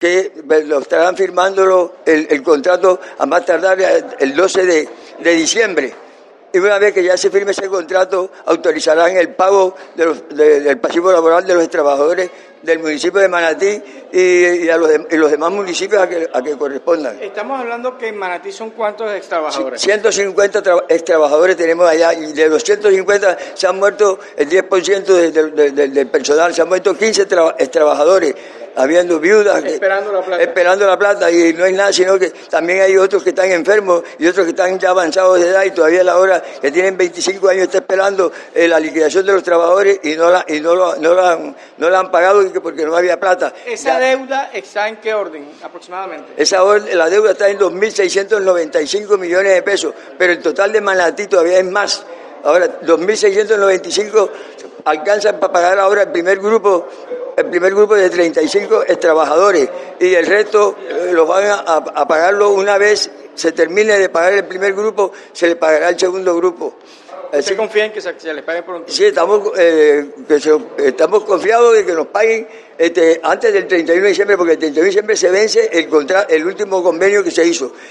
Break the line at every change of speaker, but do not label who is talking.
que lo estarán firmándolo el contrato a más tardar el 12 de diciembre. Y una vez que ya se firme ese contrato, autorizarán el pago del pasivo laboral de los trabajadores del municipio de Manatí y los demás municipios a que correspondan.
Estamos hablando que en Manatí son ¿cuántos extrabajadores?
150 extrabajadores tenemos allá, y de los 150 se han muerto el 10% del personal, se han muerto 15 extrabajadores, habiendo viudas esperando la plata, y no es nada, sino que también hay otros que están enfermos y otros que están ya avanzados de edad, y todavía a la hora que tienen 25 años está esperando la liquidación de los trabajadores y no la han pagado porque no había plata.
¿Esa deuda está en qué orden aproximadamente?
La deuda está en 2.695 millones de pesos, pero el total de Manatí todavía es más. Ahora, 2.695 alcanzan para pagar ahora el primer grupo de 35 trabajadores, y el resto los van a pagarlo una vez se termine de pagar el primer grupo, se le pagará el segundo grupo.
¿Usted confía en que se les pague pronto?
Sí, estamos confiados de que nos paguen antes del 31 de diciembre, porque el 31 de diciembre se vence el último convenio que se hizo.